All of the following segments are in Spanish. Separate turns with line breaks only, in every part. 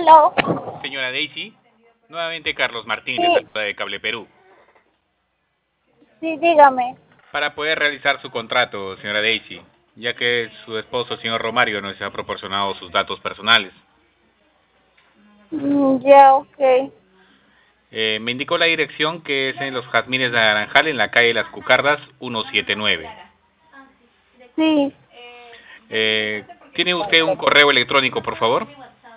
Hello.
Señora Daisy, nuevamente Carlos Martín
Sí.
le saluda de Cable Perú.
Sí, dígame.
Para poder realizar su contrato, señora Daisy, ya que su esposo, señor Romario, nos ha proporcionado sus datos personales.
Ya, ok.
Me indicó la dirección que es en los Jazmines de Naranjal, en la calle Las Cucardas, 179.
Sí.
¿Tiene usted un correo electrónico, por favor?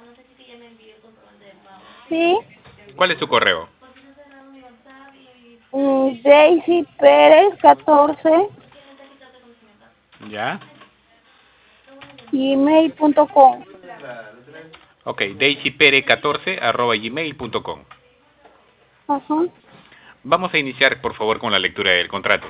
Sí.
¿Cuál es su correo?
Daisy Pérez 14
¿Ya?
gmail.com.
Ok, daisypere14@gmail.com.
Ajá.
Vamos a iniciar, por favor, con la lectura del contrato.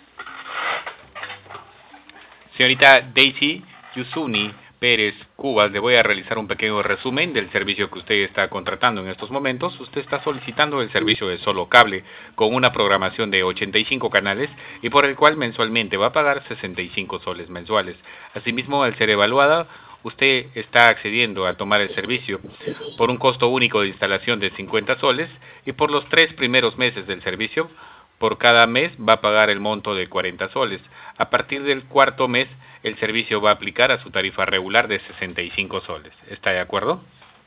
Señorita Daisy Yusuni Pérez Cubas, le voy a realizar un pequeño resumen del servicio que usted está contratando en estos momentos. Usted está solicitando el servicio de solo cable con una programación de 85 canales y por el cual mensualmente va a pagar 65 soles mensuales. Asimismo, al ser evaluada, usted está accediendo a tomar el servicio por un costo único de instalación de 50 soles y por los 3 primeros meses del servicio, por cada mes va a pagar el monto de 40 soles. A partir del cuarto mes, el servicio va a aplicar a su tarifa regular de 65 soles. ¿Está de acuerdo?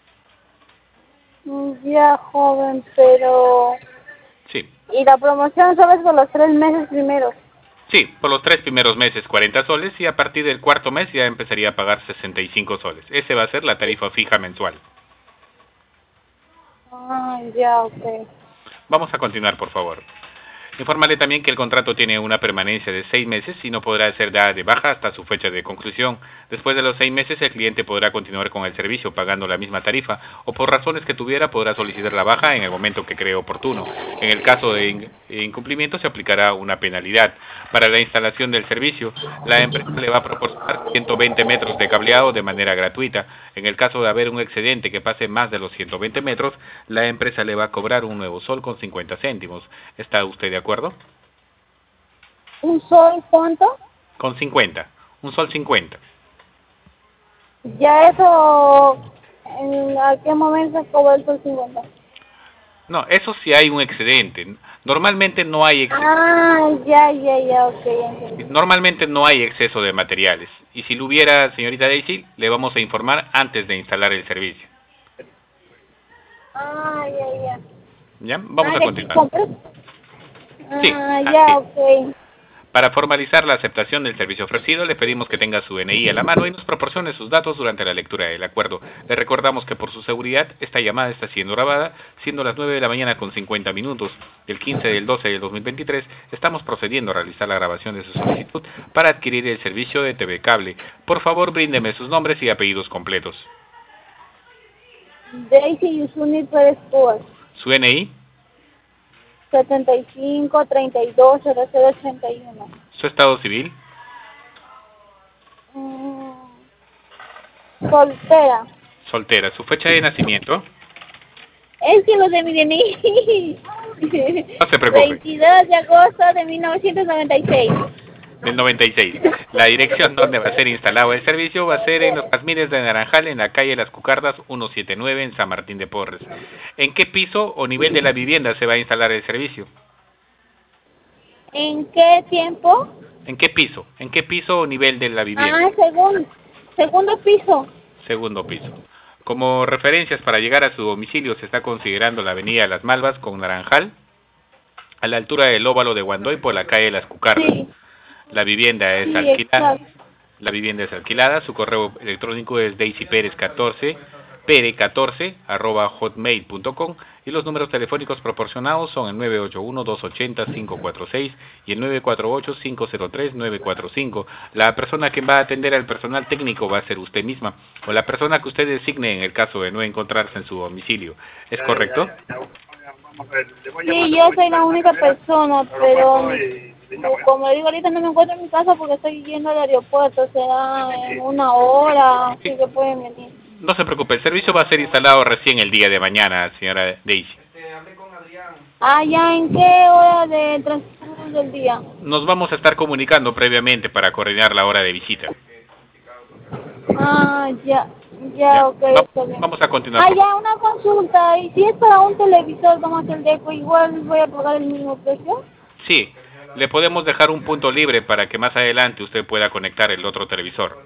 Ya, joven, pero...
Sí.
Y la promoción solo es por los 3 meses primeros.
Sí, por los 3 primeros meses 40 soles y a partir del cuarto mes ya empezaría a pagar 65 soles. Ese va a ser la tarifa fija mensual.
Ya, ok.
Vamos a continuar, por favor. Informarle también que el contrato tiene una permanencia de 6 meses y no podrá ser dada de baja hasta su fecha de conclusión. Después de los 6 meses, el cliente podrá continuar con el servicio pagando la misma tarifa o por razones que tuviera podrá solicitar la baja en el momento que cree oportuno. En el caso de incumplimiento se aplicará una penalidad. Para la instalación del servicio, la empresa le va a proporcionar 120 metros de cableado de manera gratuita. En el caso de haber un excedente que pase más de los 120 metros, la empresa le va a cobrar un nuevo sol con 50 céntimos. ¿Está usted de acuerdo?
¿Un sol cuánto?
Con 50. Un sol 50.
Ya eso... ¿A qué momento se cobra el sol 50?
No, eso sí hay un excedente. Normalmente no hay
Ya, ok, ya entendí.
Normalmente no hay exceso de materiales. Y si lo hubiera, señorita Daisy, le vamos a informar antes de instalar el servicio.
Ya.
¿Ya? Vamos a
¿Que
continuar.
compras?
Sí,
Ya,
así.
ok.
Para formalizar la aceptación del servicio ofrecido, le pedimos que tenga su DNI a la mano y nos proporcione sus datos durante la lectura del acuerdo. Le recordamos que por su seguridad, esta llamada está siendo grabada, siendo las 9 de la mañana con 50 minutos. El 15 del 12 del 2023 estamos procediendo a realizar la grabación de su solicitud para adquirir el servicio de TV Cable. Por favor, bríndeme sus nombres y apellidos completos.
Daisy Yusuni Pérez Cubas.
Su DNI,
75-32-0081.
su estado civil,
Soltera.
soltera, su fecha de nacimiento.
Es que lo de mi DNI.
No se preocupe.
22 de agosto de 1996.
Del 96. La dirección donde va a ser instalado el servicio va a ser en los Jazmines de Naranjal, en la calle Las Cucardas 179 en San Martín de Porres. ¿En qué piso o nivel de la vivienda se va a instalar el servicio?
¿En qué tiempo?
¿En qué piso? ¿En qué piso o nivel de la vivienda?
Segundo piso.
Segundo piso. Como referencias para llegar a su domicilio se está considerando la avenida Las Malvas con Naranjal, a la altura del óvalo de Guandoy por la calle Las Cucardas.
Sí.
La vivienda es alquilada. La vivienda es alquilada. Su correo electrónico es daisyperez14, pere14@hotmail.com y los números telefónicos proporcionados son el 981-280-546 y el 948-503-945. La persona que va a atender al personal técnico va a ser usted misma o la persona que usted designe en el caso de no encontrarse en su domicilio. ¿Es correcto?
Sí, yo soy la única persona, pero como digo, ahorita no me encuentro en mi casa porque estoy yendo al aeropuerto, será en una hora, así que pueden venir.
No se preocupe, el servicio va a ser instalado recién el día de mañana, señora Daisy.
¿Ya en qué hora de transcurso del día?
Nos vamos a estar comunicando previamente para coordinar la hora de visita.
Ya. Ya, ok, está bien.
Vamos a continuar.
Ah, ya, una consulta. ¿Y si es para un televisor como es el Deco, igual voy a pagar el mismo precio?
Sí, le podemos dejar un punto libre para que más adelante usted pueda conectar el otro televisor.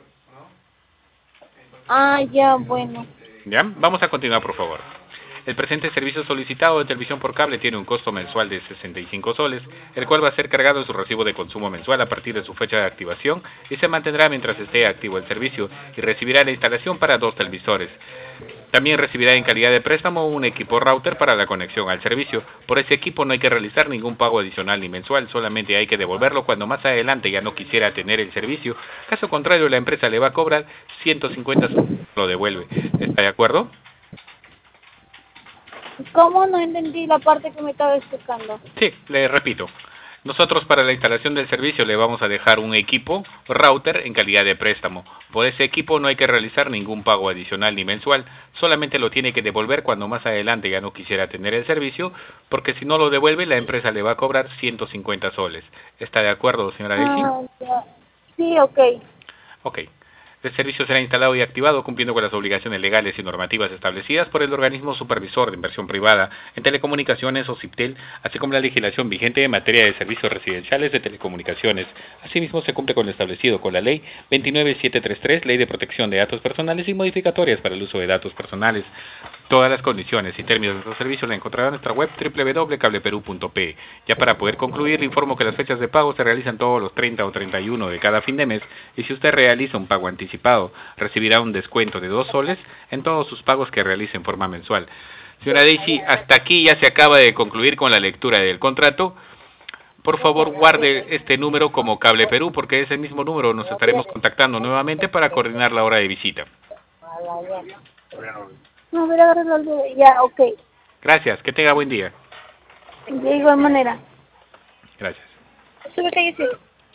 Ah, ya, bueno.
¿Ya? Vamos a continuar, por favor. El presente servicio solicitado de televisión por cable tiene un costo mensual de 65 soles, el cual va a ser cargado en su recibo de consumo mensual a partir de su fecha de activación y se mantendrá mientras esté activo el servicio y recibirá la instalación para 2 televisores. También recibirá en calidad de préstamo un equipo router para la conexión al servicio. Por ese equipo no hay que realizar ningún pago adicional ni mensual, solamente hay que devolverlo cuando más adelante ya no quisiera tener el servicio. Caso contrario, la empresa le va a cobrar 150 soles, lo devuelve. ¿Está de acuerdo?
¿Cómo? No entendí la parte que me estaba explicando.
Sí, le repito. Nosotros para la instalación del servicio le vamos a dejar un equipo router en calidad de préstamo. Por ese equipo no hay que realizar ningún pago adicional ni mensual, solamente lo tiene que devolver cuando más adelante ya no quisiera tener el servicio, porque si no lo devuelve la empresa le va a cobrar 150 soles. ¿Está de acuerdo, señora Daisy?
Ah, ya. Sí, ok.
Ok. El servicio será instalado y activado cumpliendo con las obligaciones legales y normativas establecidas por el organismo supervisor de inversión privada en telecomunicaciones o CIPTEL, así como la legislación vigente en materia de servicios residenciales de telecomunicaciones. Asimismo, se cumple con lo establecido con la Ley 29733, Ley de Protección de Datos Personales y modificatorias para el uso de datos personales. Todas las condiciones y términos de nuestro servicio la encontrará en nuestra web www.cableperu.pe. Ya para poder concluir, le informo que las fechas de pago se realizan todos los 30 o 31 de cada fin de mes y si usted realiza un pago anticipado, recibirá un descuento de 2 soles en todos sus pagos que realice en forma mensual. Señora Daisy, hasta aquí ya se acaba de concluir con la lectura del contrato. Por favor, guarde este número como Cable Perú porque ese mismo número nos estaremos contactando nuevamente para coordinar la hora de visita.
No, voy a agarrar el dedo. Ya, ok.
Gracias, que tenga buen día.
De igual manera.
Gracias.
Súbete y sigue.